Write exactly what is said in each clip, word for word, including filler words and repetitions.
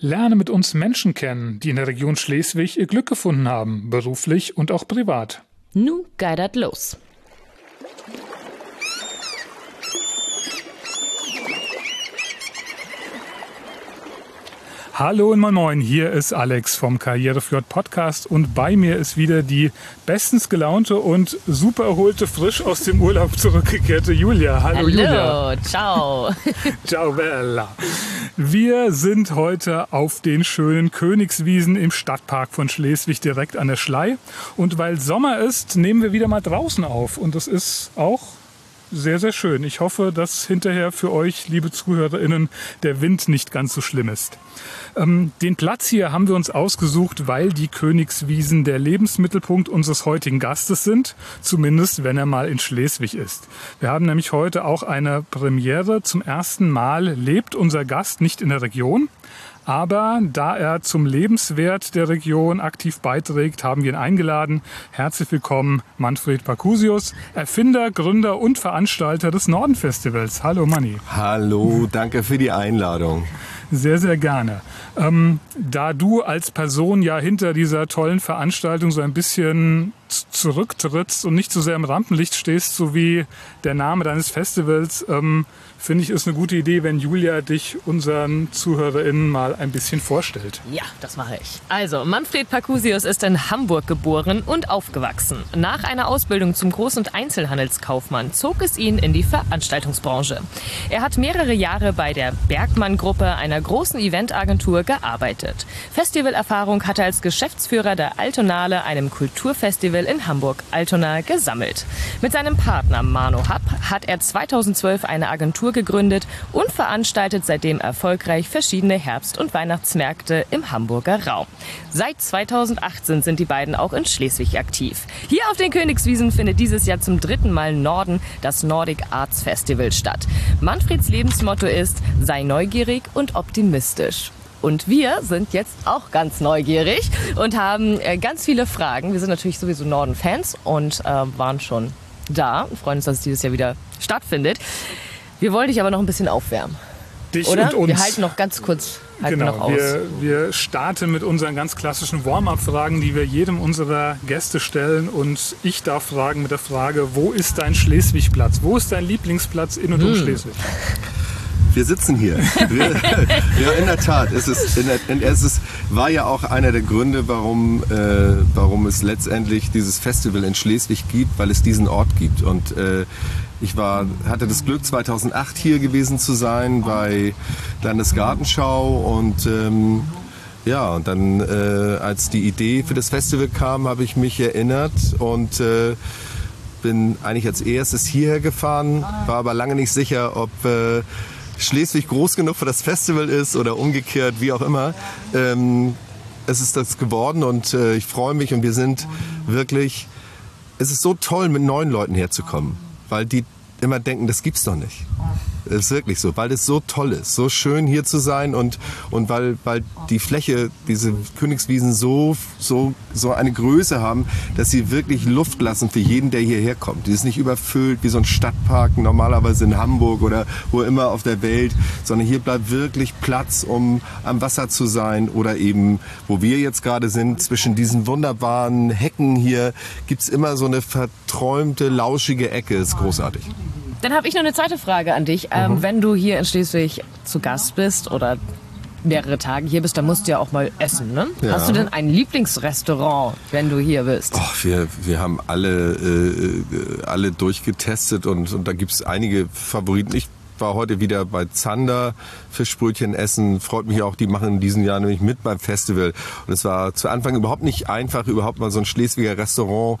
Lerne mit uns Menschen kennen, die in der Region Schleswig ihr Glück gefunden haben, beruflich und auch privat. Nu geidert los. Hallo und moin moin, hier ist Alex vom Karriereflirt Podcast und bei mir ist wieder die bestens gelaunte und super erholte, frisch aus dem Urlaub zurückgekehrte Julia. Hallo, Hallo, Julia. Ciao. Ciao Bella. Wir sind heute auf den schönen Königswiesen im Stadtpark von Schleswig direkt an der Schlei und weil Sommer ist, nehmen wir wieder mal draußen auf und das ist auch sehr, sehr schön. Ich hoffe, dass hinterher für euch, liebe ZuhörerInnen, der Wind nicht ganz so schlimm ist. Ähm, den Platz hier haben wir uns ausgesucht, weil die Königswiesen der Lebensmittelpunkt unseres heutigen Gastes sind, zumindest wenn er mal in Schleswig ist. Wir haben nämlich heute auch eine Premiere. Zum ersten Mal lebt unser Gast nicht in der Region. Aber da er zum Lebenswert der Region aktiv beiträgt, haben wir ihn eingeladen. Herzlich willkommen, Manfred Pacusius, Erfinder, Gründer und Veranstalter des Norden-Festivals. Hallo Manni. Hallo, danke für die Einladung. Sehr, sehr gerne. Ähm, da du als Person ja hinter dieser tollen Veranstaltung so ein bisschen zurücktrittst und nicht so sehr im Rampenlicht stehst, so wie der Name deines Festivals, ähm, finde ich, ist eine gute Idee, wenn Julia dich unseren ZuhörerInnen mal ein bisschen vorstellt. Ja, das mache ich. Also, Manfred Pacusius ist in Hamburg geboren und aufgewachsen. Nach einer Ausbildung zum Groß- und Einzelhandelskaufmann zog es ihn in die Veranstaltungsbranche. Er hat mehrere Jahre bei der Bergmann-Gruppe, einer großen Eventagentur, gearbeitet. Festivalerfahrung hat er als Geschäftsführer der Altonale, einem Kulturfestival in Hamburg-Altona, gesammelt. Mit seinem Partner Mano Happ hat er zweitausendzwölf eine Agentur gegründet und veranstaltet seitdem erfolgreich verschiedene Herbst- und Weihnachtsmärkte im Hamburger Raum. Seit zweitausendachtzehn sind die beiden auch in Schleswig aktiv. Hier auf den Königswiesen findet dieses Jahr zum dritten Mal im Norden das Nordic Arts Festival statt. Manfreds Lebensmotto ist: sei neugierig und optimistisch. Und wir sind jetzt auch ganz neugierig und haben äh, ganz viele Fragen. Wir sind natürlich sowieso Norden-Fans und äh, waren schon da und freuen uns, dass es dieses Jahr wieder stattfindet. Wir wollen dich aber noch ein bisschen aufwärmen. Dich oder? und uns. Wir halten noch ganz kurz halten genau, noch aus. Wir, wir starten mit unseren ganz klassischen Warm-up-Fragen, die wir jedem unserer Gäste stellen. Und ich darf fragen mit der Frage, wo ist dein Schleswig-Platz? Wo ist dein Lieblingsplatz in und um hm. Schleswig? Wir sitzen hier. Wir, ja, in der Tat. Es, ist, in der, es ist, war ja auch einer der Gründe, warum, äh, warum es letztendlich dieses Festival in Schleswig gibt, weil es diesen Ort gibt. Und äh, ich war, hatte das Glück, zweitausendacht hier gewesen zu sein bei Landesgartenschau. Und ähm, ja, und dann, äh, als die Idee für das Festival kam, habe ich mich erinnert und äh, bin eigentlich als erstes hierher gefahren, war aber lange nicht sicher, ob äh, Schleswig groß genug für das Festival ist oder umgekehrt, wie auch immer. Ähm, es ist das geworden und äh, ich freue mich und wir sind wirklich, es ist so toll, mit neuen Leuten herzukommen, weil die immer denken, das gibt's doch nicht. Das ist wirklich so, weil es so toll ist, so schön hier zu sein und, und weil, weil die Fläche, diese Königswiesen so, so, so eine Größe haben, dass sie wirklich Luft lassen für jeden, der hierher kommt. Die ist nicht überfüllt wie so ein Stadtpark normalerweise in Hamburg oder wo immer auf der Welt, sondern hier bleibt wirklich Platz, um am Wasser zu sein oder eben, wo wir jetzt gerade sind, zwischen diesen wunderbaren Hecken hier gibt's immer so eine verträumte, lauschige Ecke, ist großartig. Dann habe ich noch eine zweite Frage an dich. Ähm, mhm. Wenn du hier in Schleswig zu Gast bist oder mehrere Tage hier bist, dann musst du ja auch mal essen, ne? Ja. Hast du denn ein Lieblingsrestaurant, wenn du hier bist? Oh, wir, wir haben alle, äh, alle durchgetestet und, und da gibt es einige Favoriten. Ich war heute wieder bei Zander Fischbrötchen essen. Freut mich auch, die machen in diesem Jahr nämlich mit beim Festival. Und es war zu Anfang überhaupt nicht einfach, überhaupt mal so ein Schleswiger Restaurant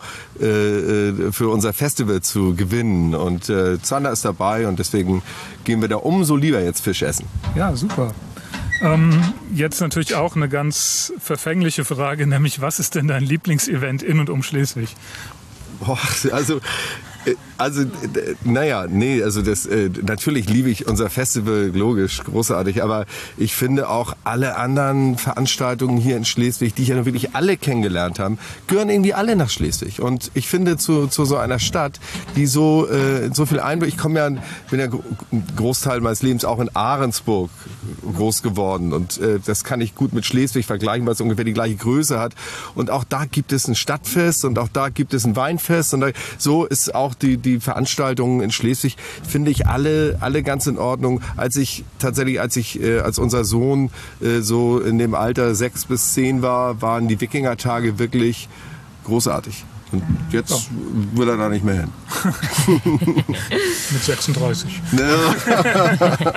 äh, für unser Festival zu gewinnen. Und äh, Zander ist dabei und deswegen gehen wir da umso lieber jetzt Fisch essen. Ja, super. Ähm, jetzt natürlich auch eine ganz verfängliche Frage, nämlich was ist denn dein Lieblingsevent in und um Schleswig? Boah, also Also, naja, nee, also das, äh, natürlich liebe ich unser Festival, logisch, großartig, aber ich finde auch alle anderen Veranstaltungen hier in Schleswig, die ich ja wirklich alle kennengelernt habe, gehören irgendwie alle nach Schleswig. Und ich finde zu, zu so einer Stadt, die so, äh, so viel Einblick, ich komme ja, bin ja einen Großteil meines Lebens auch in Ahrensburg groß geworden und äh, das kann ich gut mit Schleswig vergleichen, weil es ungefähr die gleiche Größe hat. Und auch da gibt es ein Stadtfest und auch da gibt es ein Weinfest und da, so ist auch die, die Veranstaltungen in Schleswig, finde ich alle, alle ganz in Ordnung. Als ich tatsächlich, als ich, äh, als unser Sohn äh, so in dem Alter sechs bis zehn war, waren die Wikingertage wirklich großartig. Und jetzt ja. will er da nicht mehr hin. Mit sechsunddreißig. Ja.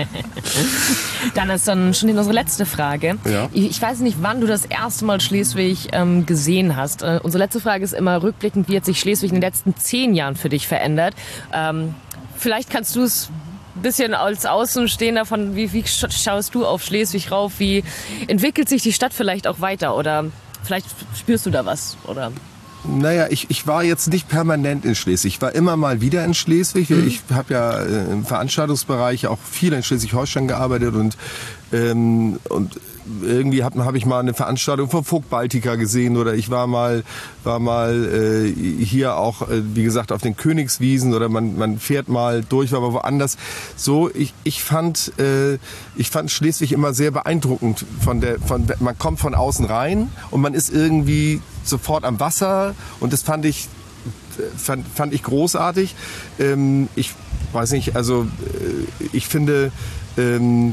Dann ist dann schon unsere letzte Frage. Ja. Ich weiß nicht, wann du das erste Mal Schleswig ähm, gesehen hast. Äh, unsere letzte Frage ist immer rückblickend, wie hat sich Schleswig in den letzten zehn Jahren für dich verändert? Ähm, vielleicht kannst du es ein bisschen als Außenstehender von, wie, wie schaust du auf Schleswig rauf? Wie entwickelt sich die Stadt vielleicht auch weiter? Oder vielleicht spürst du da was? Oder... Naja, ich, ich war jetzt nicht permanent in Schleswig. Ich war immer mal wieder in Schleswig. Mhm. Ich habe ja äh, im Veranstaltungsbereich auch viel in Schleswig-Holstein gearbeitet und, ähm, und irgendwie habe hab ich mal eine Veranstaltung von Vogt Baltica gesehen oder ich war mal war mal äh, hier auch äh, wie gesagt auf den Königswiesen oder man man fährt mal durch, war aber woanders. So ich ich fand äh, ich fand Schleswig immer sehr beeindruckend von der von man kommt von außen rein und man ist irgendwie sofort am Wasser und das fand ich fand, fand ich großartig. Ähm, ich weiß nicht, also äh, ich finde ähm,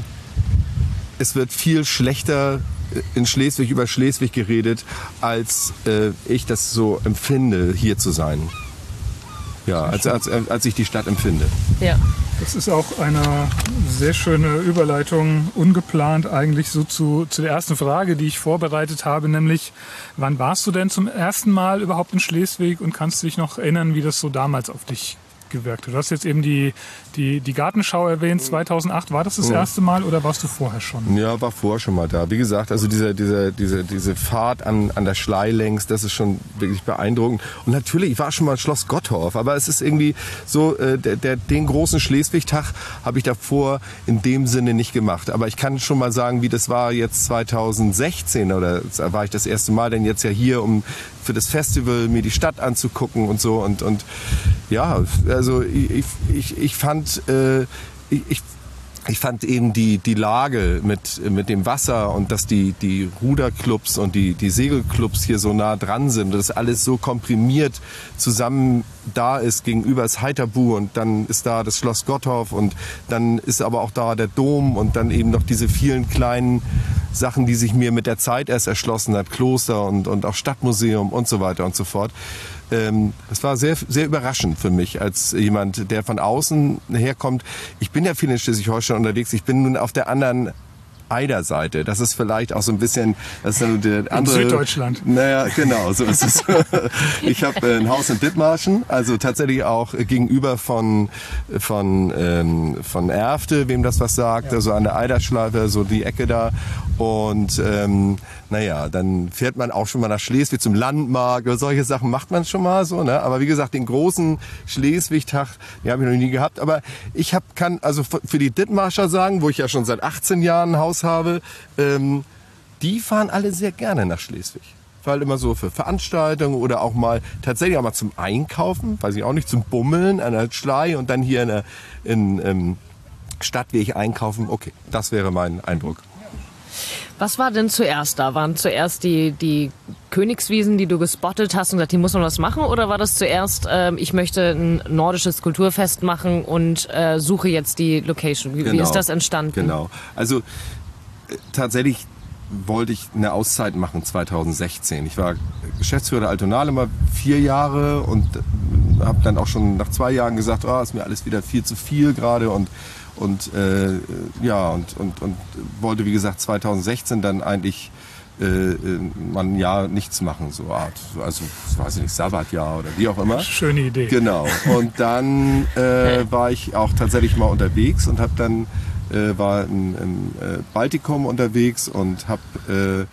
es wird viel schlechter in Schleswig über Schleswig geredet, als äh, ich das so empfinde, hier zu sein. Ja, als, als, als ich die Stadt empfinde. Ja. Das ist auch eine sehr schöne Überleitung, ungeplant eigentlich so zu, zu der ersten Frage, die ich vorbereitet habe, nämlich wann warst du denn zum ersten Mal überhaupt in Schleswig und kannst du dich noch erinnern, wie das so damals auf dich gewirkt hat? Du hast jetzt eben die, die, die Gartenschau erwähnt, zweitausendacht. War das das erste Mal oder warst du vorher schon? Ja, war vorher schon mal da. Wie gesagt, also diese, diese, diese, diese Fahrt an, an der Schlei längs, das ist schon wirklich beeindruckend. Und natürlich, ich war schon mal in Schloss Gottorf, aber es ist irgendwie so, äh, der, der, den großen Schleswig-Tag habe ich davor in dem Sinne nicht gemacht. Aber ich kann schon mal sagen, wie das war jetzt zweitausendsechzehn oder da war ich das erste Mal denn jetzt ja hier, um für das Festival mir die Stadt anzugucken und so und, und ja, also ich, ich, ich fand äh, ich, ich fand eben die, die Lage mit, mit dem Wasser und dass die, die Ruderclubs und die, die Segelclubs hier so nah dran sind, dass alles so komprimiert zusammen da ist gegenüber das Heiterbu und dann ist da das Schloss Gottorf und dann ist aber auch da der Dom und dann eben noch diese vielen kleinen Sachen, die sich mir mit der Zeit erst erschlossen hat, Kloster und, und auch Stadtmuseum und so weiter und so fort. Ähm, das war sehr, sehr überraschend für mich als jemand, der von außen herkommt. Ich bin ja viel in Schleswig-Holstein unterwegs. Ich bin nun auf der anderen Eiderseite. Das ist vielleicht auch so ein bisschen, das ist dann der andere. In Süddeutschland. Naja, genau, so ist es. Ich habe ein Haus in Dithmarschen, also tatsächlich auch gegenüber von von ähm, von Erfte, wem das was sagt, ja. Also an der Eiderschleife, so die Ecke da. Und ähm, naja, dann fährt man auch schon mal nach Schleswig zum Landmarkt oder solche Sachen macht man schon mal so, ne? Aber wie gesagt, den großen Schleswig-Tag, den habe ich noch nie gehabt. Aber ich hab, kann also für die Dithmarscher sagen, wo ich ja schon seit achtzehn Jahren ein Haus habe, ähm, die fahren alle sehr gerne nach Schleswig. Weil immer so für Veranstaltungen oder auch mal tatsächlich auch mal zum Einkaufen, weiß ich auch nicht, zum Bummeln an der Schlei und dann hier in der in, ähm, Stadtweg einkaufen. Okay, das wäre mein Eindruck. Was war denn zuerst da? Waren zuerst die, die Königswiesen, die du gespottet hast und gesagt, hier muss man was machen? Oder war das zuerst, äh, ich möchte ein nordisches Kulturfest machen und äh, suche jetzt die Location? Wie, genau. Wie ist das entstanden? Genau. Also äh, tatsächlich wollte ich eine Auszeit machen zweitausendsechzehn. Ich war Geschäftsführer der Altonale mal vier Jahre und äh, habe dann auch schon nach zwei Jahren gesagt, oh, ist mir alles wieder viel zu viel gerade und Und äh, ja, und, und, und wollte, wie gesagt, zweitausendsechzehn dann eigentlich äh, mal ein Jahr nichts machen, so Art, also, weiß ich nicht, Sabbatjahr oder wie auch immer. Schöne Idee. Genau. Und dann äh, war ich auch tatsächlich mal unterwegs und habe dann, äh, war im, im Baltikum unterwegs und habe äh,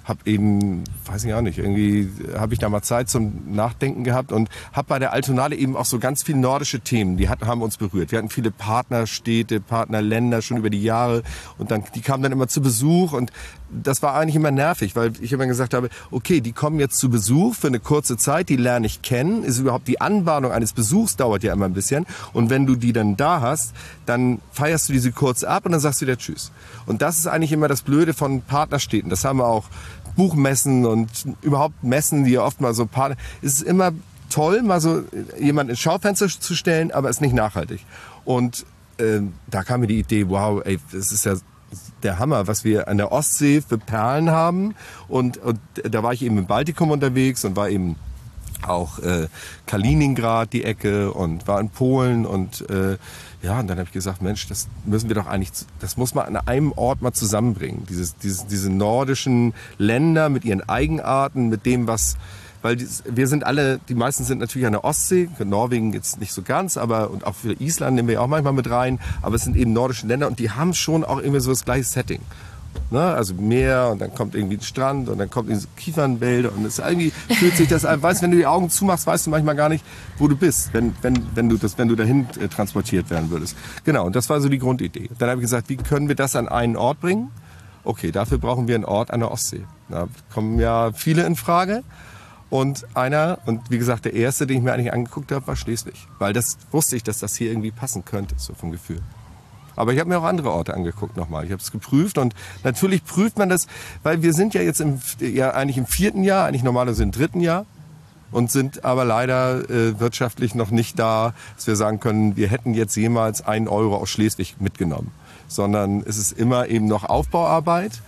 habe eben, weiß ich auch nicht, irgendwie habe ich da mal Zeit zum Nachdenken gehabt und habe bei der Altonale eben auch so ganz viele nordische Themen, die hat, haben uns berührt. Wir hatten viele Partnerstädte, Partnerländer schon über die Jahre und dann die kamen dann immer zu Besuch und das war eigentlich immer nervig, weil ich immer gesagt habe, okay, die kommen jetzt zu Besuch für eine kurze Zeit, die lerne ich kennen, ist überhaupt die Anbahnung eines Besuchs dauert ja immer ein bisschen und wenn du die dann da hast, dann feierst du diese kurz ab und dann sagst du wieder Tschüss. Und das ist eigentlich immer das Blöde von Partnerstädten. Das haben wir auch Buchmessen und überhaupt Messen, die ja oft mal so Partner. Es ist immer toll, mal so jemanden ins Schaufenster zu stellen, aber es ist nicht nachhaltig. Und äh, da kam mir die Idee, wow, ey, das ist ja der Hammer, was wir an der Ostsee für Perlen haben. Und, und da war ich eben im Baltikum unterwegs und war eben auch äh, Kaliningrad die Ecke und war in Polen und äh, ja, und dann habe ich gesagt, Mensch, das müssen wir doch eigentlich, das muss man an einem Ort mal zusammenbringen. Dieses, dieses, diese nordischen Länder mit ihren Eigenarten, mit dem, was, weil die, wir sind alle, die meisten sind natürlich an der Ostsee, Norwegen jetzt nicht so ganz, aber und auch für Island nehmen wir ja auch manchmal mit rein, aber es sind eben nordische Länder und die haben schon auch irgendwie so das gleiche Setting. Ne? Also Meer und dann kommt irgendwie ein Strand und dann kommt irgendwie so Kiefernwälder und es irgendwie fühlt sich das an, weißt, wenn du die Augen zumachst, weißt du manchmal gar nicht, wo du bist, wenn, wenn, wenn du das, wenn du dahin äh, transportiert werden würdest. Genau, und das war so die Grundidee. Dann habe ich gesagt, wie können wir das an einen Ort bringen? Okay, dafür brauchen wir einen Ort an der Ostsee. Da kommen ja viele in Frage. Und einer, und wie gesagt, der erste, den ich mir eigentlich angeguckt habe, war Schleswig. Weil das wusste ich, dass das hier irgendwie passen könnte, so vom Gefühl. Aber ich habe mir auch andere Orte angeguckt nochmal. Ich habe es geprüft und natürlich prüft man das, weil wir sind ja jetzt im, ja eigentlich im vierten Jahr, eigentlich normalerweise im dritten Jahr und sind aber leider äh, wirtschaftlich noch nicht da, dass wir sagen können, wir hätten jetzt jemals einen Euro aus Schleswig mitgenommen. Sondern es ist immer eben noch Aufbauarbeit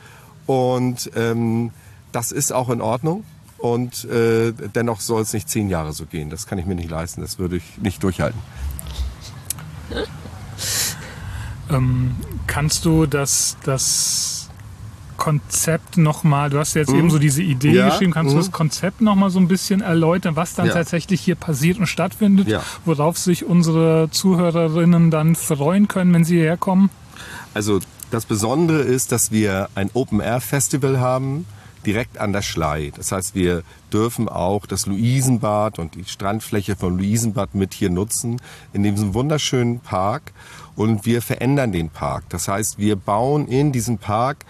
und ähm, das ist auch in Ordnung. Und äh, dennoch soll es nicht zehn Jahre so gehen. Das kann ich mir nicht leisten. Das würde ich nicht durchhalten. Ähm, kannst du das, das Konzept nochmal, du hast jetzt mhm. eben so diese Idee ja. geschrieben, kannst mhm. du das Konzept nochmal so ein bisschen erläutern, was dann ja. tatsächlich hier passiert und stattfindet, ja. worauf sich unsere Zuhörerinnen dann freuen können, wenn sie hierher kommen? Also das Besondere ist, dass wir ein Open-Air-Festival haben, direkt an der Schlei. Das heißt, wir dürfen auch das Luisenbad und die Strandfläche von Luisenbad mit hier nutzen, in diesem wunderschönen Park. Und wir verändern den Park. Das heißt, wir bauen in diesem Park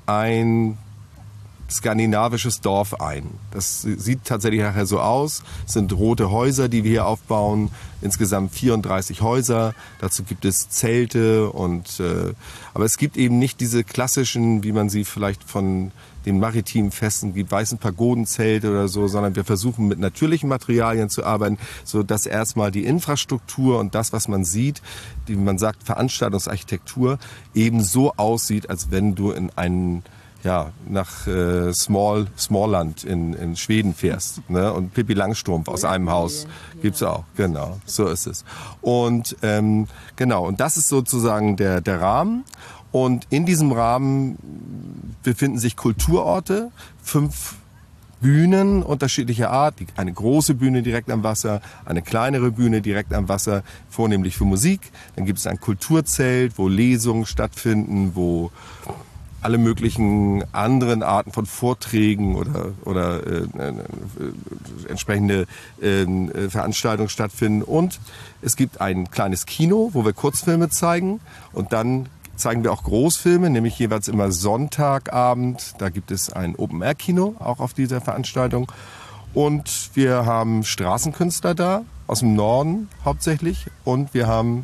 ein skandinavisches Dorf ein. Das sieht tatsächlich nachher so aus. Es sind rote Häuser, die wir hier aufbauen. Insgesamt vierunddreißig Häuser. Dazu gibt es Zelte und äh, aber es gibt eben nicht diese klassischen, wie man sie vielleicht von den maritimen Festen gibt, weißen Pagodenzelte oder so, sondern wir versuchen mit natürlichen Materialien zu arbeiten, so dass erstmal die Infrastruktur und das, was man sieht, wie man sagt Veranstaltungsarchitektur, eben so aussieht, als wenn du in einen ja, nach äh, Small, Smallland in, in Schweden fährst, ne? Und Pippi Langstrumpf aus einem Haus gibt's auch, genau, so ist es. Und ähm, genau, und das ist sozusagen der, der Rahmen. Und in diesem Rahmen befinden sich Kulturorte, fünf Bühnen unterschiedlicher Art, eine große Bühne direkt am Wasser, eine kleinere Bühne direkt am Wasser, vornehmlich für Musik. Dann gibt es ein Kulturzelt, wo Lesungen stattfinden, wo alle möglichen anderen Arten von Vorträgen oder, oder äh, äh, entsprechende äh, Veranstaltungen stattfinden. Und es gibt ein kleines Kino, wo wir Kurzfilme zeigen. Und dann zeigen wir auch Großfilme, nämlich jeweils immer Sonntagabend. Da gibt es ein Open-Air-Kino, auch auf dieser Veranstaltung. Und wir haben Straßenkünstler da, aus dem Norden hauptsächlich. Und wir haben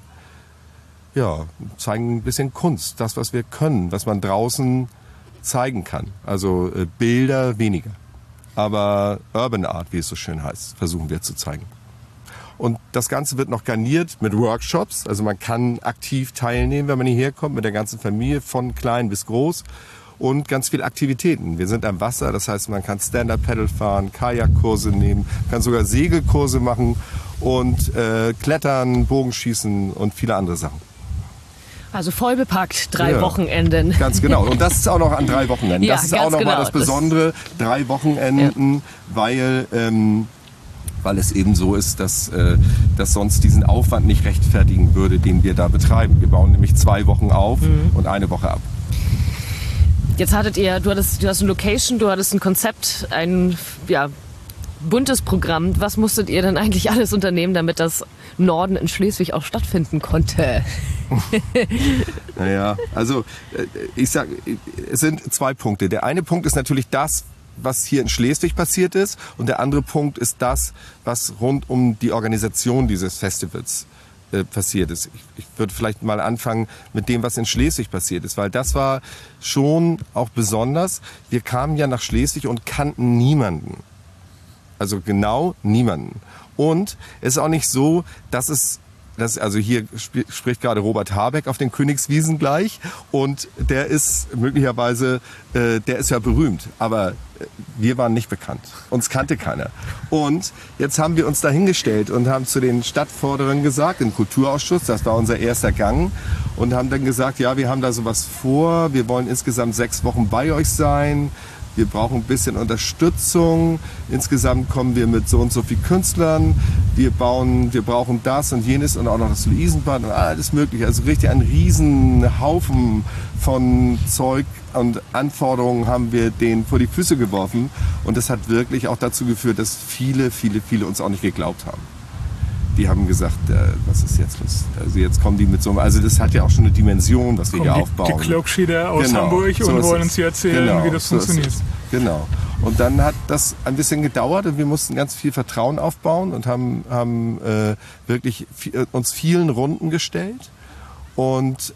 ja, zeigen ein bisschen Kunst, das, was wir können, was man draußen zeigen kann. Also äh, Bilder weniger. Aber Urban Art, wie es so schön heißt, versuchen wir zu zeigen. Und das Ganze wird noch garniert mit Workshops. Also man kann aktiv teilnehmen, wenn man hierher kommt, mit der ganzen Familie, von klein bis groß. Und ganz viele Aktivitäten. Wir sind am Wasser, das heißt, man kann Stand-Up-Paddle fahren, Kajakkurse nehmen, kann sogar Segelkurse machen und äh, klettern, Bogenschießen und viele andere Sachen. Also voll bepackt, drei ja, Wochenenden. Ganz genau. Und das ist auch noch an drei Wochenenden. Ja, das ist auch noch genau. mal das Besondere, drei Wochenenden, ja. weil, ähm, weil es eben so ist, dass äh, das sonst diesen Aufwand nicht rechtfertigen würde, den wir da betreiben. Wir bauen nämlich zwei Wochen auf mhm. und eine Woche ab. Jetzt hattet ihr, du hattest, du hast eine Location, du hattest ein Konzept, ein ja, buntes Programm. Was musstet ihr denn eigentlich alles unternehmen, damit das Norden in Schleswig auch stattfinden konnte? Naja, also ich sag, es sind zwei Punkte. Der eine Punkt ist natürlich das, was hier in Schleswig passiert ist, und der andere Punkt ist das, was rund um die Organisation dieses Festivals äh, passiert ist. Ich, ich würde vielleicht mal anfangen mit dem, was in Schleswig passiert ist, weil das war schon auch besonders. Wir kamen ja nach Schleswig und kannten niemanden. Also genau niemanden. Und es ist auch nicht so, dass es Das, also hier sp- spricht gerade Robert Habeck auf den Königswiesen gleich, und der ist möglicherweise, äh, der ist ja berühmt, aber äh, wir waren nicht bekannt. Uns kannte keiner. Und jetzt haben wir uns da hingestellt und haben zu den Stadtforderern gesagt, im Kulturausschuss, das war unser erster Gang, und haben dann gesagt, ja, wir haben da sowas vor, wir wollen insgesamt sechs Wochen bei euch sein. Wir brauchen ein bisschen Unterstützung. Insgesamt kommen wir mit so und so viel Künstlern. Wir bauen, wir brauchen das und jenes und auch noch das Luisenbad und alles Mögliche. Also richtig einen riesen Haufen von Zeug und Anforderungen haben wir denen vor die Füße geworfen. Und das hat wirklich auch dazu geführt, dass viele, viele, viele uns auch nicht geglaubt haben. Die haben gesagt, äh, was ist jetzt los? Also jetzt kommen die mit so einem, also das hat ja auch schon eine Dimension, was wir Kommen hier die, aufbauen. Die Cloakschieder aus Genau, Hamburg so und wollen es. uns hier erzählen, Genau, wie das so funktioniert. ist es. Genau. Und dann hat das ein bisschen gedauert und wir mussten ganz viel Vertrauen aufbauen und haben, haben äh, wirklich viel, uns vielen Runden gestellt. Und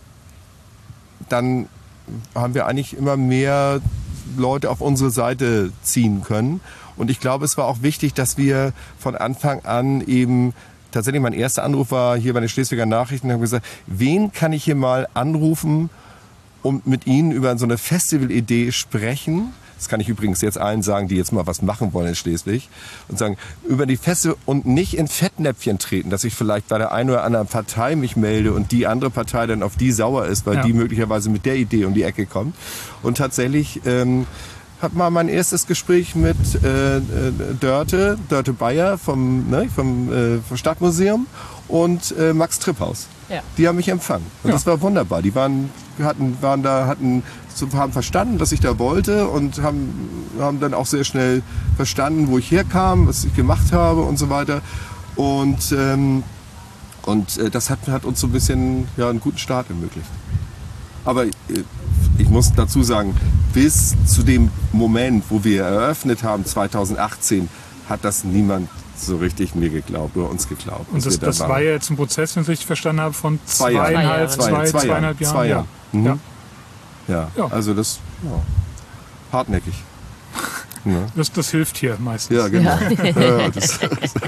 dann haben wir eigentlich immer mehr Leute auf unsere Seite ziehen können. Und ich glaube, es war auch wichtig, dass wir von Anfang an eben, tatsächlich mein erster Anruf war hier bei den Schleswiger Nachrichten, haben gesagt, wen kann ich hier mal anrufen und mit Ihnen über so eine Festivalidee sprechen? Das kann ich übrigens jetzt allen sagen, die jetzt mal was machen wollen in Schleswig. Und sagen, über die Festival und nicht in Fettnäpfchen treten, dass ich vielleicht bei der einen oder anderen Partei mich melde und die andere Partei dann auf die sauer ist, weil Ja. die möglicherweise mit der Idee um die Ecke kommt. Und tatsächlich ähm, hat mal mein erstes Gespräch mit äh, äh, Dörte, Dörte Bayer vom, ne, vom, äh, vom Stadtmuseum und äh, Max Tripphaus. Ja. Die haben mich empfangen. Und Ja. das war wunderbar. Die waren, hatten, waren da, hatten, haben verstanden, was ich da wollte und haben, haben dann auch sehr schnell verstanden, wo ich herkam, was ich gemacht habe und so weiter. Und, ähm, und äh, das hat, hat uns so ein bisschen ja, einen guten Start ermöglicht. Aber äh, ich muss dazu sagen, bis zu dem Moment, wo wir eröffnet haben, zweitausendachtzehn, hat das niemand so richtig mir geglaubt oder uns geglaubt. Und das, da das waren. war ja jetzt ein Prozess, wenn ich richtig verstanden habe, von Zwei Jahre. zweieinhalb, Zwei zwei, Jahre. Zwei- zwei zweieinhalb Jahre. Jahren. Zwei Jahre. Ja. Mhm. Ja. Ja, Ja. also das, ja, hartnäckig. Ne? Das, das hilft hier meistens. Ja, genau. Ja. Ja, das,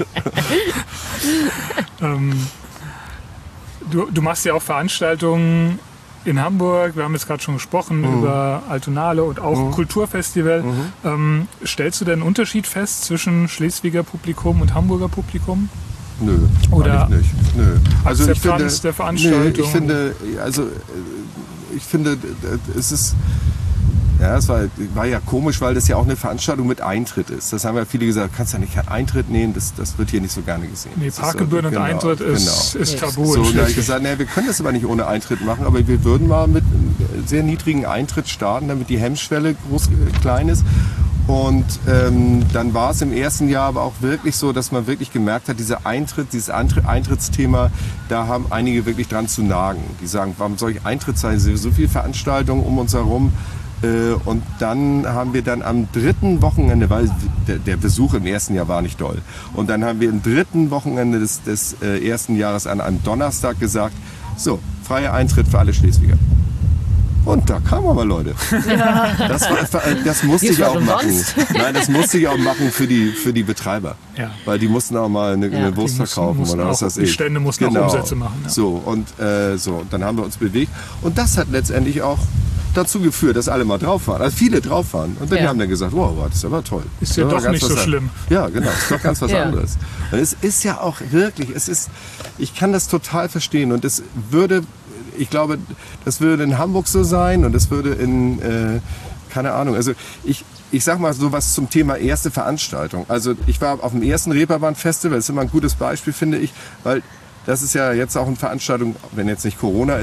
Ähm, du, du machst ja auch Veranstaltungen in Hamburg. Wir haben jetzt gerade schon gesprochen Mhm. über Altonale und auch Mhm. Kulturfestival. Mhm. Ähm, stellst du denn einen Unterschied fest zwischen Schleswiger Publikum und Hamburger Publikum? Nö, Oder eigentlich nicht. Nö. Also ich finde, Akzeptanz der Veranstaltung? nö, ich finde, also äh, ich finde, es ist, ja, es war, war ja komisch, weil das ja auch eine Veranstaltung mit Eintritt ist. Das haben ja viele gesagt, du kannst ja nicht keinen Eintritt nehmen, das, das wird hier nicht so gerne gesehen. Nee, Das ist, Parkgebühren und genau, Eintritt ist, genau. ist Nee. tabu. So, in da habe ich Schleswig. gesagt, naja, wir können das aber nicht ohne Eintritt machen, aber wir würden mal mit einem sehr niedrigen Eintritt starten, damit die Hemmschwelle groß, äh, klein ist. Und ähm, dann war es im ersten Jahr aber auch wirklich so, dass man wirklich gemerkt hat, dieser Eintritt, dieses Eintritt, Eintrittsthema, da haben einige wirklich dran zu nagen. Die sagen, warum soll ich Eintritt sein? Es sind so viele Veranstaltungen um uns herum. Äh, und dann haben wir dann am dritten Wochenende, weil der, der Besuch im ersten Jahr war nicht doll. Und dann haben wir am dritten Wochenende des, des äh, ersten Jahres an einem Donnerstag gesagt, so, freier Eintritt für alle Schleswiger. Und da kamen aber Leute. Ja. Das, war, das musste Wie ich auch schon machen. sonst? Nein, das musste ich auch machen für die, für die Betreiber. Ja. Weil die mussten auch mal eine, Ja. eine Wurst Die mussten- verkaufen mussten oder was auch- weiß die ich. Stände mussten auch Umsätze machen, ja. So, und äh, so, dann haben wir uns bewegt. Und das hat letztendlich auch dazu geführt, dass alle mal drauf waren. Also viele drauf waren. Und dann Ja. haben dann gesagt, wow, das ist aber toll. Ist ja Das doch ganz nicht was so an- schlimm. Ja, genau, ist doch ganz was Ja. anderes. Und es ist ja auch wirklich, es ist, ich kann das total verstehen und es würde, ich glaube, das würde in Hamburg so sein und es würde in, äh, keine Ahnung, also ich, ich sag mal so was zum Thema erste Veranstaltung. Also ich war auf dem ersten Reeperbahn-Festival, das ist immer ein gutes Beispiel, finde ich, weil das ist ja jetzt auch eine Veranstaltung, wenn jetzt nicht Corona ist,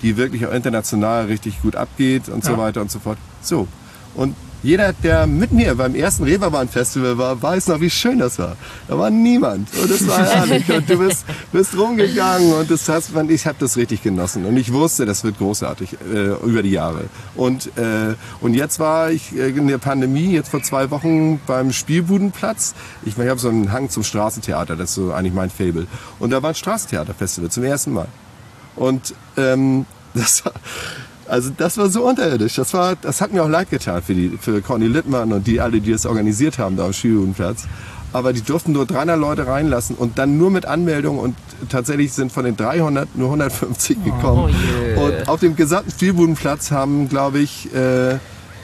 die wirklich auch international richtig gut abgeht und so Ja. weiter und so fort. So. Und jeder, der mit mir beim ersten Reeperbahn-Festival war, weiß noch, wie schön das war. Da war niemand und es war herrlich und du bist, bist rumgegangen und das hast, ich habe das richtig genossen und ich wusste, das wird großartig äh, über die Jahre. Und, äh, und jetzt war ich äh, in der Pandemie, jetzt vor zwei Wochen beim Spielbudenplatz. Ich, ich habe so einen Hang zum Straßentheater, das ist so eigentlich mein Faible. Und da war ein Straßentheater-Festival zum ersten Mal. Und ähm, das war... Also das war so unterirdisch. Das war, das hat mir auch leid getan für die, für Conny Littmann und die alle, die das organisiert haben da am Spielbudenplatz. Aber die durften nur dreihundert Leute reinlassen und dann nur mit Anmeldung und tatsächlich sind von den dreihundert nur hundertfünfzig gekommen. Oh yeah. Und auf dem gesamten Spielbudenplatz haben, glaube ich, äh,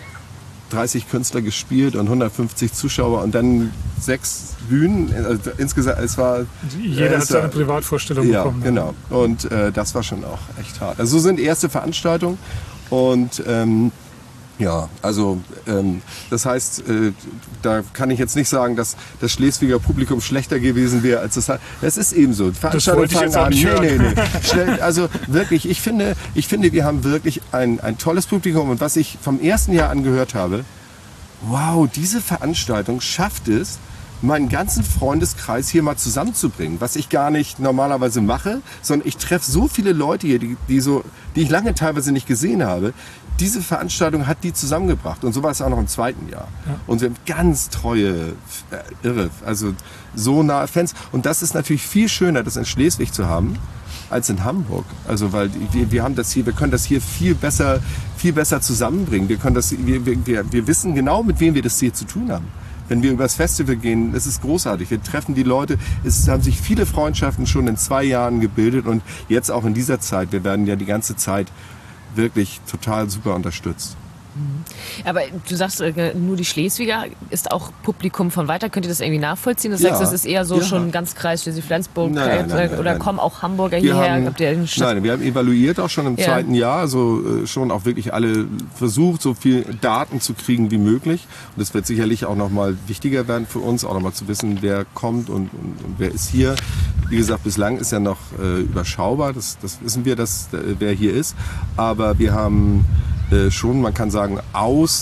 dreißig Künstler gespielt und hundertfünfzig Zuschauer und dann sechs Bühnen. Also insgesamt, es war... Jeder äh, hat es seine war- Privatvorstellung Ja, bekommen. genau. Und äh, das war schon auch echt hart. Also so sind erste Veranstaltungen und ähm, ja, also ähm, das heißt, äh, da kann ich jetzt nicht sagen, dass das Schleswiger Publikum schlechter gewesen wäre als das. Es ist eben so. Veranstaltungen wollte ich jetzt auch fangen nicht an. Nee, hören. nee, nee. Schnell, also wirklich, ich finde, ich finde, wir haben wirklich ein, ein tolles Publikum und was ich vom ersten Jahr angehört habe, wow, diese Veranstaltung schafft es, meinen ganzen Freundeskreis hier mal zusammenzubringen, was ich gar nicht normalerweise mache, sondern ich treffe so viele Leute hier, die, die, so, die ich lange teilweise nicht gesehen habe. Diese Veranstaltung hat die zusammengebracht und so war es auch noch im zweiten Jahr. Ja. Und wir haben ganz treue, äh, irre, also so nahe Fans. Und das ist natürlich viel schöner, das in Schleswig zu haben, als in Hamburg. Also weil wir, wir haben das hier, wir können das hier viel besser, viel besser zusammenbringen. Wir können das, wir, wir, wir wissen genau, mit wem wir das hier zu tun haben. Wenn wir übers Festival gehen, es ist großartig. Wir treffen die Leute. Es haben sich viele Freundschaften schon in zwei Jahren gebildet und jetzt auch in dieser Zeit. Wir werden ja die ganze Zeit wirklich total super unterstützt. Aber du sagst, äh, nur die Schleswiger ist auch Publikum von weiter. Könnt ihr das irgendwie nachvollziehen? Das Ja. sagst, das ist eher so Ja. schon ganz Kreis Schleswig-Flensburg Nein, nein, nein, nein, oder nein. kommen auch Hamburger Wir hierher? haben, Habt ihr den Stadt- nein, wir haben evaluiert auch schon im Ja. zweiten Jahr, also äh, schon auch wirklich alle versucht, so viel Daten zu kriegen wie möglich. Und es wird sicherlich auch noch mal wichtiger werden für uns, auch noch mal zu wissen, wer kommt und, und, und wer ist hier. Wie gesagt, bislang ist ja noch äh, überschaubar, das, das wissen wir, dass, äh, wer hier ist. Aber wir haben äh, schon, man kann sagen, aus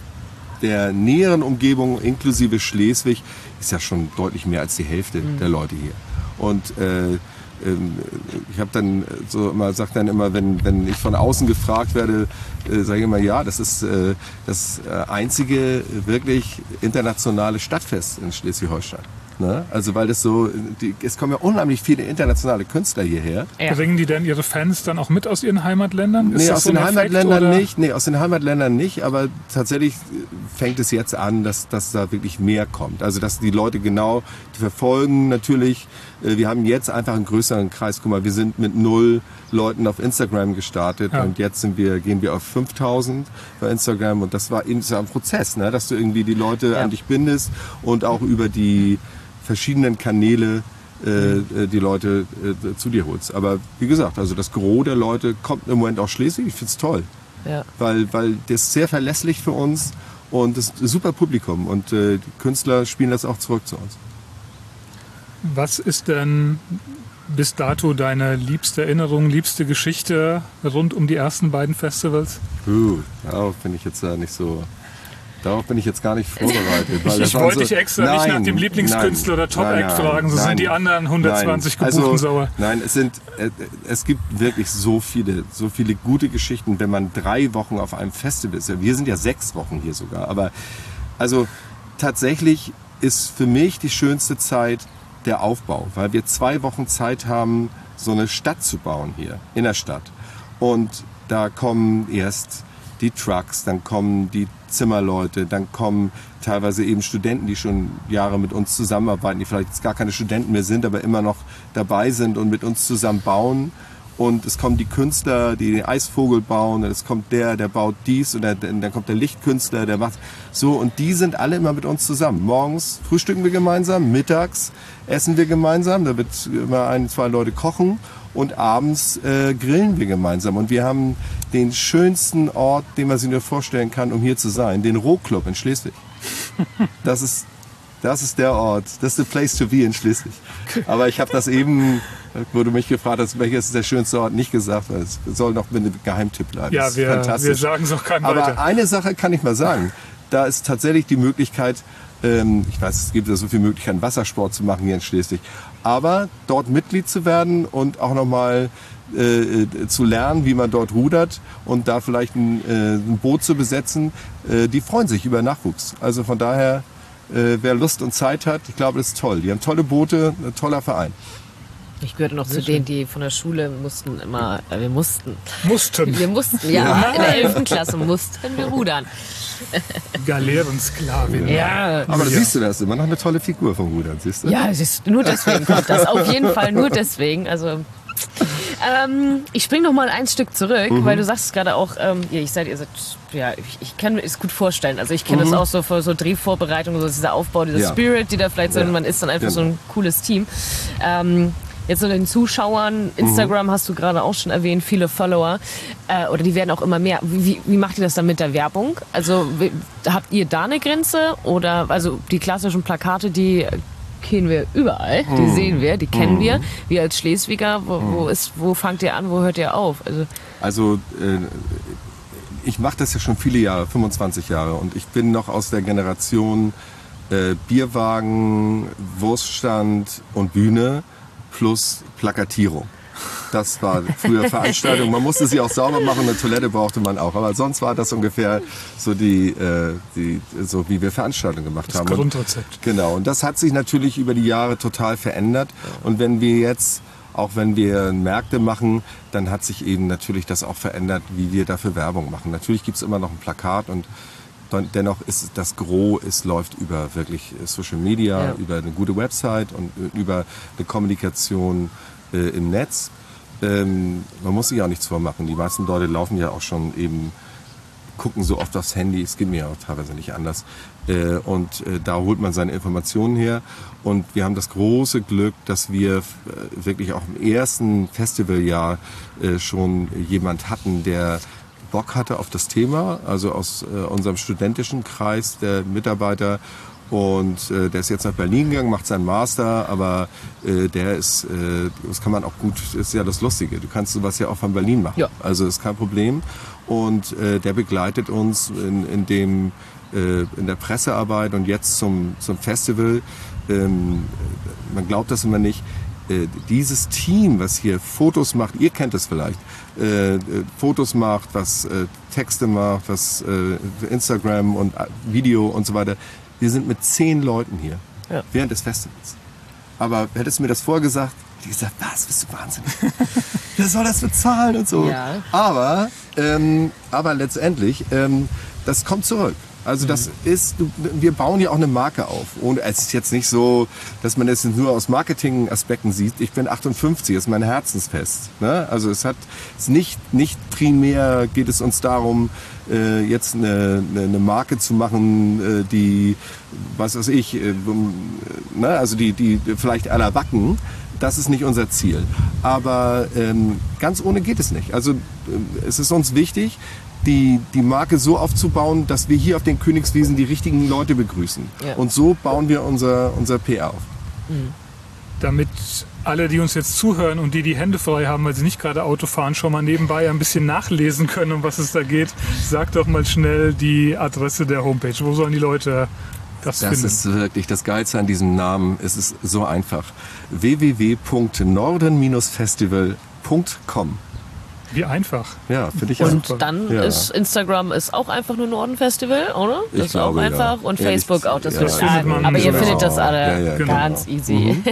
der näheren Umgebung inklusive Schleswig ist ja schon deutlich mehr als die Hälfte mhm. der Leute hier. Und äh, ähm, ich habe dann so immer, sag dann immer, wenn, wenn ich von außen gefragt werde, äh, sage ich immer, ja, das ist äh, das äh, einzige wirklich internationale Stadtfest in Schleswig-Holstein. Ne? Also weil das so, die, es kommen ja unheimlich viele internationale Künstler hierher. Ja. Bringen die denn ihre Fans dann auch mit aus ihren Heimatländern? Ist Nee, das aus so ein den Effekt, Heimatländern oder? nicht. Nee, aus den Heimatländern nicht, aber tatsächlich fängt es jetzt an, dass, dass da wirklich mehr kommt. Also dass die Leute genau, die verfolgen natürlich, äh, wir haben jetzt einfach einen größeren Kreis. Guck mal, wir sind mit null Leuten auf Instagram gestartet Ja. und jetzt sind wir, gehen wir auf fünftausend bei Instagram und das war eben so ein Prozess, ne? Dass du irgendwie die Leute Ja. an dich bindest und auch über die verschiedenen Kanäle äh, die Leute äh, zu dir holst. Aber wie gesagt, also das Gros der Leute kommt im Moment aus Schleswig. Ich finde es toll, Ja. weil, weil das ist sehr verlässlich für uns und das ist ein super Publikum und äh, die Künstler spielen das auch zurück zu uns. Was ist denn bis dato deine liebste Erinnerung, liebste Geschichte rund um die ersten beiden Festivals? Uh, darauf bin ich jetzt äh, nicht so... Darauf bin ich jetzt gar nicht vorbereitet. Weil Ich, das ich waren wollte so, dich extra nein, nicht nach dem Lieblingskünstler nein, oder Top-Act nein, fragen, so nein, sind die anderen hundertzwanzig nein. gebuchten also, sauer. Nein, es sind, äh, es gibt wirklich so viele, so viele gute Geschichten, wenn man drei Wochen auf einem Festival ist. Wir sind ja sechs Wochen hier sogar, aber also tatsächlich ist für mich die schönste Zeit der Aufbau, weil wir zwei Wochen Zeit haben, so eine Stadt zu bauen hier in der Stadt. Und da kommen erst die Trucks, dann kommen die Zimmerleute, dann kommen teilweise eben Studenten, die schon Jahre mit uns zusammenarbeiten, die vielleicht jetzt gar keine Studenten mehr sind, aber immer noch dabei sind und mit uns zusammen bauen. Und es kommen die Künstler, die den Eisvogel bauen, und es kommt der, der baut dies, und dann, dann kommt der Lichtkünstler, der macht so, und die sind alle immer mit uns zusammen. Morgens frühstücken wir gemeinsam, mittags essen wir gemeinsam, da wird immer ein, zwei Leute kochen, und abends äh, grillen wir gemeinsam. Und wir haben den schönsten Ort, den man sich nur vorstellen kann, um hier zu sein, den Rohclub in Schleswig. Das ist das ist der Ort, das ist the place to be in Schleswig. Aber ich habe das eben, wo du mich gefragt hast, welches ist der schönste Ort, nicht gesagt, weil es soll noch ein Geheimtipp bleiben. Ja, wir, wir sagen es auch keinem weiter. Aber eine Sache kann ich mal sagen, da ist tatsächlich die Möglichkeit, ähm, ich weiß, es gibt ja so viele Möglichkeiten, Wassersport zu machen hier in Schleswig, aber dort Mitglied zu werden und auch nochmal äh, zu lernen, wie man dort rudert und da vielleicht ein, äh, ein Boot zu besetzen, äh, die freuen sich über Nachwuchs. Also von daher, äh, wer Lust und Zeit hat, ich glaube, das ist toll. Die haben tolle Boote, ein toller Verein. Ich gehörte noch Sehr zu denen, die von der Schule mussten immer, äh, wir mussten. Mussten. Wir mussten, ja, ja. In der elften Klasse mussten wir rudern. Galeerensklavin. Ja. Aber da siehst du das, immer noch eine tolle Figur vom Rudern, siehst du? Ja, es ist nur deswegen kommt das. Auf jeden Fall nur deswegen. Also ähm, ich springe noch mal ein Stück zurück, mhm. weil du sagst gerade auch, ähm, ihr, ich seid, ihr seid, ja, ich, ich kann mir das gut vorstellen. Also ich kenne mhm. das auch so für so Drehvorbereitungen, so dieser Aufbau, dieser ja. Spirit, die da vielleicht so, ja. man ist dann einfach ja. so ein cooles Team. Ähm, Jetzt so den Zuschauern, Instagram mhm. hast du gerade auch schon erwähnt, viele Follower, äh, oder die werden auch immer mehr. Wie, wie macht ihr das dann mit der Werbung? Also wie, habt ihr da eine Grenze? Oder also die klassischen Plakate, die kennen wir überall, die mhm. sehen wir, die kennen mhm. wir. Wir als Schleswiger, wo, wo, ist, wo fangt ihr an, wo hört ihr auf? Also, also äh, ich mache das ja schon viele Jahre, fünfundzwanzig Jahre, und ich bin noch aus der Generation äh, Bierwagen, Wurststand und Bühne plus Plakatierung. Das war früher Veranstaltung. Man musste sie auch sauber machen, eine Toilette brauchte man auch. Aber sonst war das ungefähr so die, äh, die so wie wir Veranstaltungen gemacht das haben. Das Grundrezept. Und, genau. Und das hat sich natürlich über die Jahre total verändert. Und wenn wir jetzt, auch wenn wir Märkte machen, dann hat sich eben natürlich das auch verändert, wie wir dafür Werbung machen. Natürlich gibt es immer noch ein Plakat, und dennoch ist das Gros, es läuft über wirklich Social Media, ja. über eine gute Website und über eine Kommunikation äh, im Netz. Ähm, man muss sich auch nichts vormachen. Die meisten Leute laufen ja auch schon eben, gucken so oft aufs Handy, es geht mir auch teilweise nicht anders. Äh, und äh, da holt man seine Informationen her. Und wir haben das große Glück, dass wir äh, wirklich auch im ersten Festivaljahr äh, schon jemand hatten, der Bock hatte auf das Thema, also aus äh, unserem studentischen Kreis der Mitarbeiter, und äh, der ist jetzt nach Berlin gegangen, macht seinen Master, aber äh, der ist, äh, das kann man auch gut, ist ja das Lustige, du kannst sowas ja auch von Berlin machen, ja. Also ist kein Problem, und äh, der begleitet uns in, in dem äh, in der Pressearbeit und jetzt zum, zum Festival. Ähm, man glaubt das immer nicht. Dieses Team, was hier Fotos macht, ihr kennt es vielleicht, äh, Fotos macht, was äh, Texte macht, was äh, Instagram und Video und so weiter. Wir sind mit zehn Leuten hier, ja. während des Festivals. Aber hättest du mir das vorgesagt, die gesagt, was, bist du wahnsinnig? Wer soll das bezahlen und so? Ja. Aber, ähm, aber letztendlich, ähm, das kommt zurück. Also das ist, wir bauen ja auch eine Marke auf. Und es ist jetzt nicht so, dass man das nur aus Marketing-Aspekten sieht. Ich bin achtundfünfzig, das ist mein Herzensfest. Ne? Also es hat es nicht, nicht primär geht es uns darum, äh, jetzt eine, eine Marke zu machen, äh, die, was weiß ich, äh, ne? also die, die vielleicht aller wacken. Das ist nicht unser Ziel. Aber ähm, ganz ohne geht es nicht. Also äh, es ist uns wichtig, Die, die Marke so aufzubauen, dass wir hier auf den Königswiesen die richtigen Leute begrüßen. Ja. Und so bauen wir unser, unser P R auf. Mhm. Damit alle, die uns jetzt zuhören und die die Hände frei haben, weil sie nicht gerade Auto fahren, schon mal nebenbei ein bisschen nachlesen können, um was es da geht, sag doch mal schnell die Adresse der Homepage. Wo sollen die Leute das, das finden? Das ist wirklich das Geilste an diesem Namen. Es ist so einfach. w w w punkt norden festival punkt com. Wie einfach. Ja, finde ich Und auch. dann ja. ist Instagram ist auch einfach nur Norden Festival, oder? Das ich ist glaube, auch einfach. Ja. Und Facebook auch, das ja, würde ich ja. sagen. Aber ihr genau. findet das alle ja, ja, ganz genau. easy. Mhm.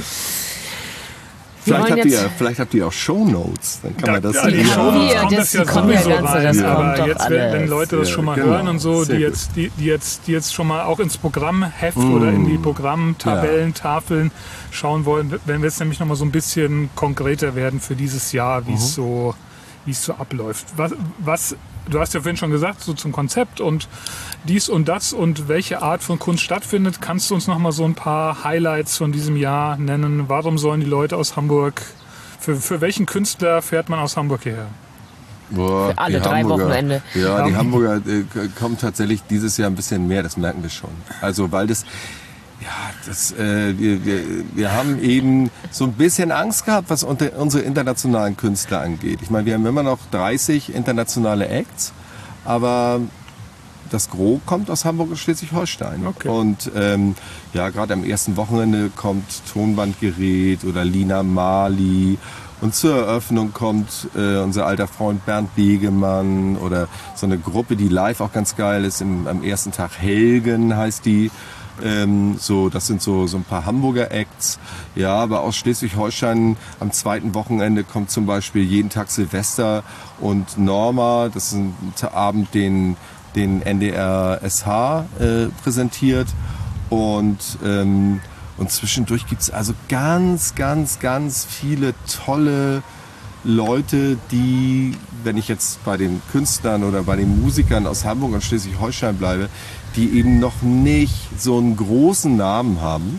Vielleicht habt, ihr, vielleicht habt ihr auch Shownotes, dann kann da, man das ja, die ja. Shownotes ja, kommt das das ja kommt ja sowieso ganz, rein. das Ja, kommt aber doch jetzt, wenn, wenn Leute das ja, schon mal genau. hören und so, die Sehr jetzt, die, die, jetzt, die jetzt schon mal auch ins Programmheft mm. oder in die Programmtabellen, ja. Tafeln schauen wollen, wenn wir jetzt nämlich noch mal so ein bisschen konkreter werden für dieses Jahr, wie es mhm. so, wie es so abläuft. Was, was Du hast ja vorhin schon gesagt, so zum Konzept und dies und das und welche Art von Kunst stattfindet. Kannst du uns noch mal so ein paar Highlights von diesem Jahr nennen? Warum sollen die Leute aus Hamburg, für, für welchen Künstler fährt man aus Hamburg hierher? Boah, für alle die drei Hamburger, Wochenende. Ja, die Hamburger äh, kommen tatsächlich dieses Jahr ein bisschen mehr, das merken wir schon. Also weil das, Ja, das, äh, wir, wir, wir haben eben so ein bisschen Angst gehabt, was unter, unsere internationalen Künstler angeht. Ich meine, wir haben immer noch dreißig internationale Acts, aber das Gros kommt aus Hamburg und Schleswig-Holstein. Okay. Und ähm, ja, gerade am ersten Wochenende kommt Tonbandgerät oder Lina Marley. Und zur Eröffnung kommt äh, unser alter Freund Bernd Begemann oder so eine Gruppe, die live auch ganz geil ist. Im, am ersten Tag Helgen heißt die. Ähm, so, das sind so, so ein paar Hamburger Acts. Ja, aber aus Schleswig-Holstein am zweiten Wochenende kommt zum Beispiel jeden Tag Silvester und Norma. Das ist ein Abend, den den N D R S H äh, präsentiert und, ähm, und zwischendurch gibt es also ganz, ganz, ganz viele tolle Leute, die, wenn ich jetzt bei den Künstlern oder bei den Musikern aus Hamburg und Schleswig-Holstein bleibe, die eben noch nicht so einen großen Namen haben,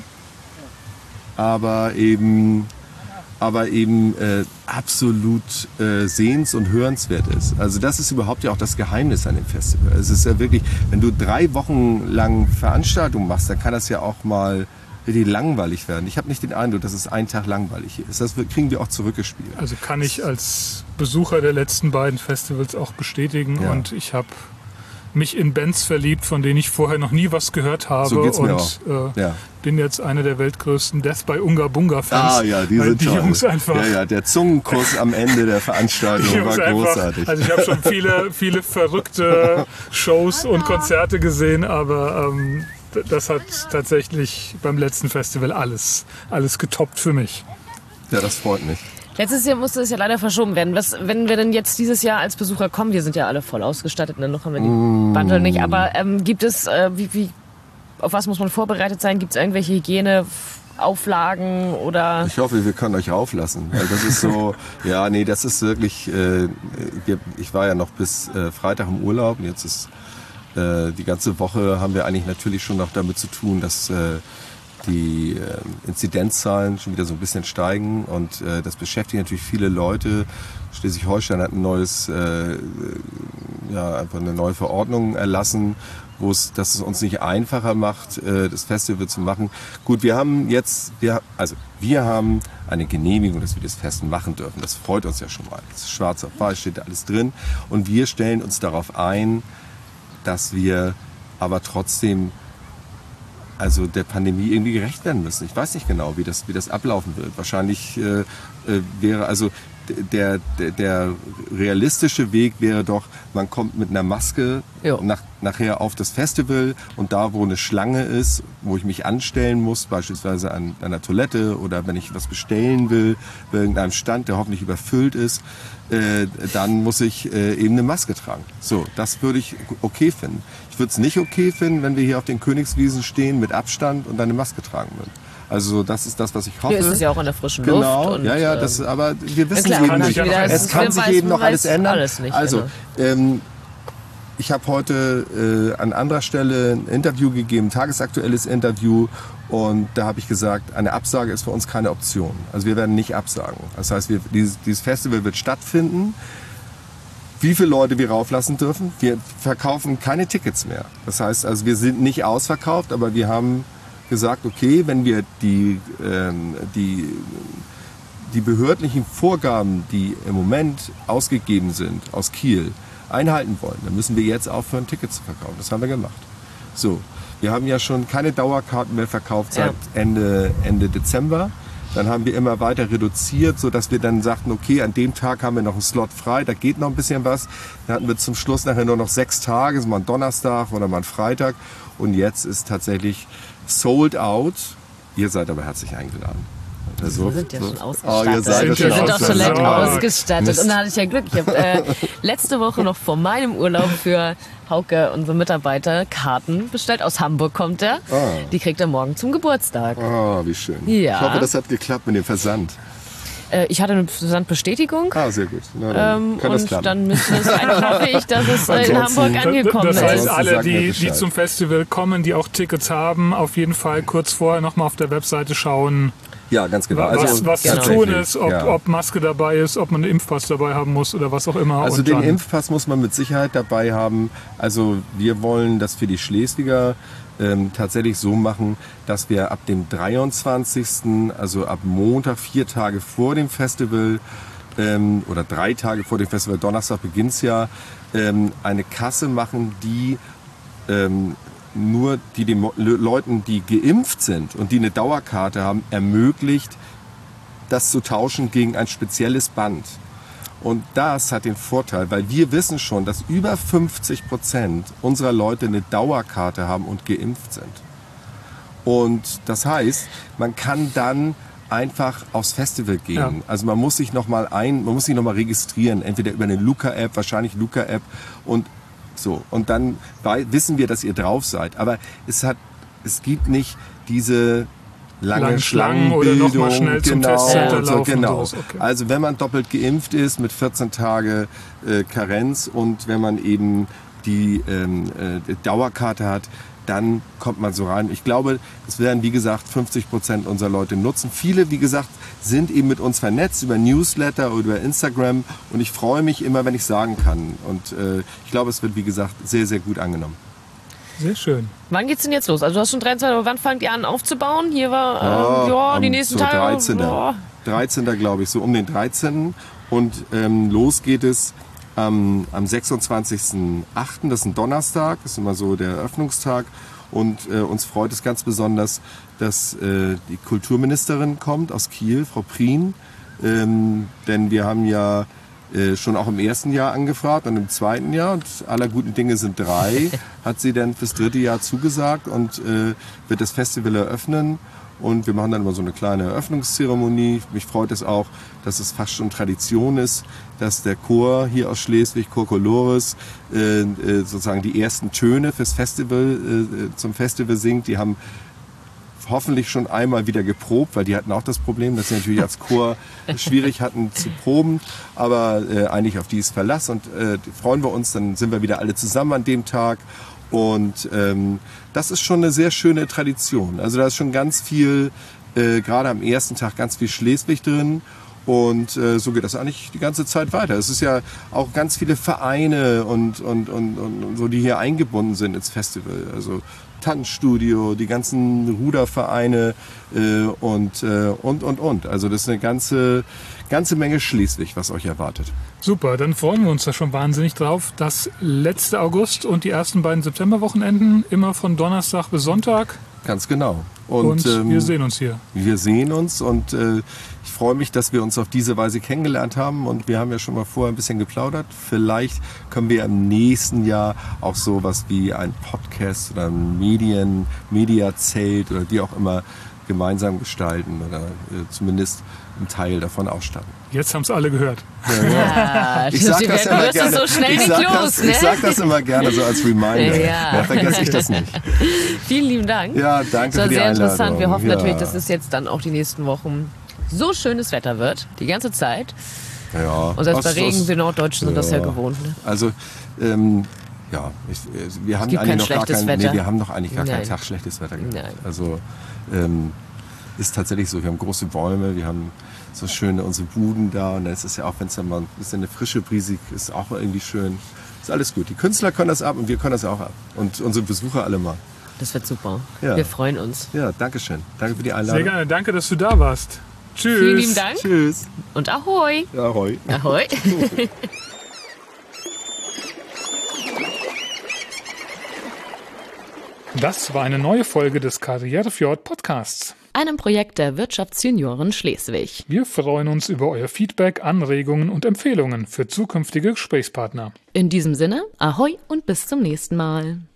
aber eben aber eben äh, absolut äh, sehens- und hörenswert ist. Also das ist überhaupt ja auch das Geheimnis an dem Festival. Es ist ja wirklich, wenn du drei Wochen lang Veranstaltungen machst, dann kann das ja auch mal richtig langweilig werden. Ich habe nicht den Eindruck, dass es einen Tag langweilig ist. Das kriegen wir auch zurückgespielt. Also kann ich als Besucher der letzten beiden Festivals auch bestätigen. Ja. Und ich habe mich in Bands verliebt, von denen ich vorher noch nie was gehört habe. So geht's mir und auch. Äh, Ja. bin jetzt einer der weltgrößten Death by Unga Bunga Fans. Ah ja, die weil sind die toll. Jungs einfach. Ja, ja, der Zungenkuss am Ende der Die Veranstaltung Jungs war einfach, großartig. also ich habe schon viele, viele verrückte Shows und Konzerte gesehen, aber ähm, d- das hat tatsächlich beim letzten Festival alles, alles getoppt für mich. Ja, das freut mich. Letztes Jahr musste es ja leider verschoben werden. Was, wenn wir denn jetzt dieses Jahr als Besucher kommen, wir sind ja alle voll ausgestattet, ne? Noch haben wir die Mm. Bundle nicht, aber ähm, gibt es, äh, wie, wie, auf was muss man vorbereitet sein? Gibt es irgendwelche Hygieneauflagen oder? Ich hoffe, wir können euch auflassen. Weil das ist so, ja, nee, das ist wirklich, äh, wir, ich war ja noch bis äh, Freitag im Urlaub und jetzt ist äh, die ganze Woche haben wir eigentlich natürlich schon noch damit zu tun, dass äh, die äh, Inzidenzzahlen schon wieder so ein bisschen steigen und äh, das beschäftigt natürlich viele Leute. Schleswig-Holstein hat ein neues, äh, ja, einfach eine neue Verordnung erlassen, wo es, dass es uns nicht einfacher macht, äh, das Festival zu machen. Gut, wir haben jetzt, wir, also wir haben eine Genehmigung, dass wir das Fest machen dürfen. Das freut uns ja schon mal. Das ist schwarz auf weiß, steht da alles drin. Und wir stellen uns darauf ein, dass wir aber trotzdem also der Pandemie irgendwie gerecht werden müssen. Ich weiß nicht genau, wie das, wie das ablaufen wird. Wahrscheinlich äh, äh, wäre also der, der, der realistische Weg wäre doch, man kommt mit einer Maske nach, nachher auf das Festival und da, wo eine Schlange ist, wo ich mich anstellen muss, beispielsweise an einer Toilette oder wenn ich was bestellen will, bei irgendeinem Stand, der hoffentlich überfüllt ist, äh, dann muss ich äh, eben eine Maske tragen. So, das würde ich okay finden. Ich würde es nicht okay finden, wenn wir hier auf den Königswiesen stehen mit Abstand und eine Maske tragen würden. Also das ist das, was ich hoffe. Hier ist es ja auch in der frischen genau, Luft. Und, ja, ja, das, aber wir wissen klar, eben nicht. wieder, Es kann sich eben noch alles ändern. Alles nicht, also, genau. ähm, ich habe heute äh, an anderer Stelle ein Interview gegeben, ein tagesaktuelles Interview. Und da habe ich gesagt, eine Absage ist für uns keine Option. Also wir werden nicht absagen. Das heißt, wir, dieses, dieses Festival wird stattfinden. Wie viele Leute wir rauflassen dürfen? Wir verkaufen keine Tickets mehr. Das heißt, also wir sind nicht ausverkauft, aber wir haben gesagt, okay, wenn wir die, ähm, die, die behördlichen Vorgaben, die im Moment ausgegeben sind aus Kiel, einhalten wollen, dann müssen wir jetzt aufhören, Tickets zu verkaufen. Das haben wir gemacht. So, wir haben ja schon keine Dauerkarten mehr verkauft seit Ja. Ende, Ende Dezember. Dann haben wir immer weiter reduziert, sodass wir dann sagten, okay, an dem Tag haben wir noch einen Slot frei, da geht noch ein bisschen was. Dann hatten wir zum Schluss nachher nur noch sechs Tage, mal einen Donnerstag oder mal einen Freitag. Und jetzt ist tatsächlich sold out. Ihr seid aber herzlich eingeladen. Also, Wir sind ja so. schon Oh, ausgestattet. ihr seid wir schon sind auch schon längst ausgestattet. ausgestattet. Mist. Und da hatte ich ja Glück. Ich habe äh, letzte Woche noch vor meinem Urlaub für Hauke, unsere Mitarbeiter, Karten bestellt. Aus Hamburg kommt er. Ah. Die kriegt er morgen zum Geburtstag. Oh, wie schön. Ja. Ich hoffe, das hat geklappt mit dem Versand. Äh, ich hatte eine Versandbestätigung. Ah, sehr gut. Na, dann Ähm, kann das und klappen. dann müsste es eigentlich hoffe ich, dass es äh, in Ansonsten- Hamburg angekommen Das heißt, ist. Ansonsten alle, sag mir die, die Bescheid. zum Festival kommen, die auch Tickets haben, auf jeden Fall kurz vorher nochmal auf der Webseite schauen, Ja, ganz genau. Was, also, was genau. zu tun ist, ob, ja. ob Maske dabei ist, ob man einen Impfpass dabei haben muss oder was auch immer. Also und den dann, Impfpass muss man mit Sicherheit dabei haben. Also wir wollen das für die Schleswiger ähm, tatsächlich so machen, dass wir ab dem dreiundzwanzigsten, also ab Montag, vier Tage vor dem Festival ähm, oder drei Tage vor dem Festival, Donnerstag beginnt's ja, ähm, eine Kasse machen, die ähm, nur die den Leuten, die geimpft sind und die eine Dauerkarte haben, ermöglicht, das zu tauschen gegen ein spezielles Band. Und das hat den Vorteil, weil wir wissen schon, dass über fünfzig Prozent unserer Leute eine Dauerkarte haben und geimpft sind. Und das heißt, man kann dann einfach aufs Festival gehen. Ja. Also man muss sich noch mal ein, man muss sich noch mal registrieren, entweder über eine Luca-App, wahrscheinlich Luca-App und so. Und dann wissen wir, dass ihr drauf seid. Aber es hat, es gibt nicht diese lange, lange Schlangen oder noch mal schnell zum genau, Testcenter und so, laufen. genau. Und sowas. Okay. Also wenn man doppelt geimpft ist mit vierzehn Tage äh, Karenz und wenn man eben die ähm, äh, Dauerkarte hat, dann kommt man so rein. Ich glaube, es werden, wie gesagt, fünfzig Prozent unserer Leute nutzen. Viele, wie gesagt, sind eben mit uns vernetzt über Newsletter oder über Instagram. Und ich freue mich immer, wenn ich sagen kann. Und äh, ich glaube, es wird, wie gesagt, sehr, sehr gut angenommen. Sehr schön. Wann geht's denn jetzt los? Also du hast schon dreiundzwanzig, aber wann fangt ihr an aufzubauen? Hier war, ähm, ja, die am- nächsten so Tage. dreizehnten Boah. dreizehnten glaube ich, so um den dreizehnten Und ähm, los geht es am, am sechsundzwanzigsten achten Das ist ein Donnerstag, das ist immer so der Eröffnungstag. Und äh, uns freut es ganz besonders, dass äh, die Kulturministerin kommt aus Kiel, Frau Prien. Ähm, denn wir haben ja äh, schon auch im ersten Jahr angefragt und im zweiten Jahr, und aller guten Dinge sind drei, hat sie dann fürs dritte Jahr zugesagt und äh, wird das Festival eröffnen. Und wir machen dann immer so eine kleine Eröffnungszeremonie. Mich freut es auch, dass es fast schon Tradition ist, dass der Chor hier aus Schleswig, Chor Colores, äh, äh, sozusagen die ersten Töne fürs Festival, äh, zum Festival singt. Die haben hoffentlich schon einmal wieder geprobt, weil die hatten auch das Problem, dass sie natürlich als Chor schwierig hatten zu proben. Aber äh, eigentlich auf die ist Verlass und äh, freuen wir uns, dann sind wir wieder alle zusammen an dem Tag. Und ähm, das ist schon eine sehr schöne Tradition. Also da ist schon ganz viel, äh, gerade am ersten Tag ganz viel Schleswig drin. Und äh, so geht das eigentlich die ganze Zeit weiter. Es ist ja auch ganz viele Vereine und, und, und, und so, die hier eingebunden sind ins Festival. Also Tanzstudio, die ganzen Rudervereine äh, und, äh, und, und, und. Also das ist eine ganze, ganze Menge Schleswig, was euch erwartet. Super, dann freuen wir uns da schon wahnsinnig drauf. Das letzte August und die ersten beiden Septemberwochenenden immer von Donnerstag bis Sonntag. Ganz genau. Und, Und, ähm, wir sehen uns hier. Wir sehen uns und äh, ich freue mich, dass wir uns auf diese Weise kennengelernt haben und wir haben ja schon mal vorher ein bisschen geplaudert. Vielleicht können wir im nächsten Jahr auch sowas wie ein Podcast oder ein Medien, Mediazelt oder wie auch immer gemeinsam gestalten oder äh, zumindest einen Teil davon ausstatten. Jetzt haben es alle gehört. Ja, Ich sag das du immer wirst gerne. es so schnell ich nicht sag los, das, ne? Ich sag das immer gerne so als Reminder. Ja. Ja, vergesse ich das nicht. Vielen lieben Dank. Ja, danke Das war für die sehr interessant. Einladung. Wir hoffen Ja. natürlich, dass es jetzt dann auch die nächsten Wochen so schönes Wetter wird, die ganze Zeit. Ja. Und selbst bei Was- Regen, was- wir Norddeutschen sind das ja Ja. gewohnt. Ne? Also, ähm, ja, ich, äh, wir haben gibt eigentlich kein noch gar schlechtes kein, Wetter. nee, wir haben noch eigentlich gar Nein. keinen Tag schlechtes Wetter gehabt. Nein. Also, ähm, ist tatsächlich so, wir haben große Bäume, wir haben so schöne unsere Buden da und es ist ja auch, wenn es dann mal ein bisschen eine frische Brise ist, auch irgendwie schön. Ist alles gut. Die Künstler können das ab und wir können das auch ab. Und unsere Besucher alle mal. Das wird super. Ja. Wir freuen uns. Ja, danke schön. Danke für die Einladung. Sehr gerne. Danke, dass du da warst. Tschüss. Vielen lieben Dank Tschüss. und Ahoi. Ja, ahoi. Ahoi. Das war eine neue Folge des Karrierefjord Podcasts. Einem Projekt der Wirtschaftsjunioren Schleswig. Wir freuen uns über euer Feedback, Anregungen und Empfehlungen für zukünftige Gesprächspartner. In diesem Sinne, Ahoi und bis zum nächsten Mal.